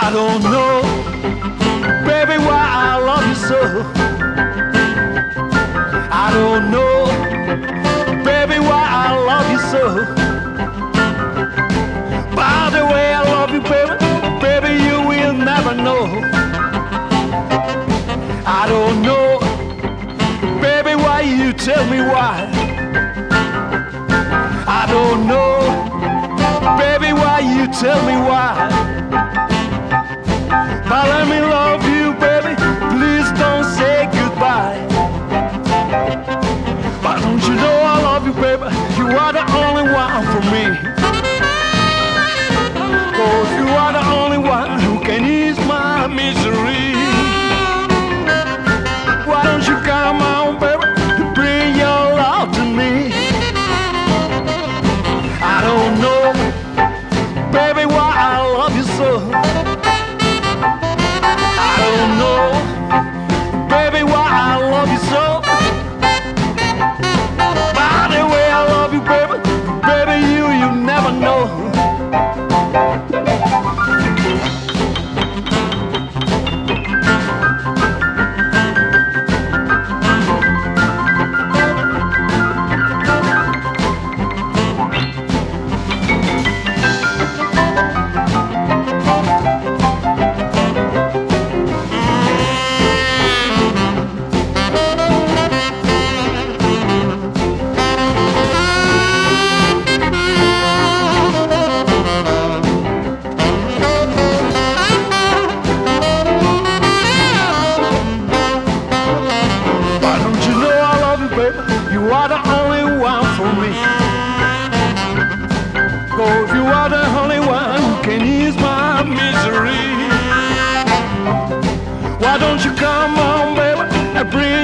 I don't know, baby, why I love you so. I don't know, baby, why I love you so. By the way I love you, baby, baby, you will never know. I don't know, baby, why you tell me why. I don't know, baby, why you tell me why. But let me love you, baby, please don't say goodbye. But don't you know I love you, baby, you are the only one for me. Cause you are the only one who can ease my misery. Why don't you come on, baby, bring your love to me. I don't know, baby, why I love you so. I don't know, baby, why I love you so. By the way I love you, baby, baby, you never know. You are the only one for me. Cause you are the only one who can ease my misery. Why don't you come on, baby, and bring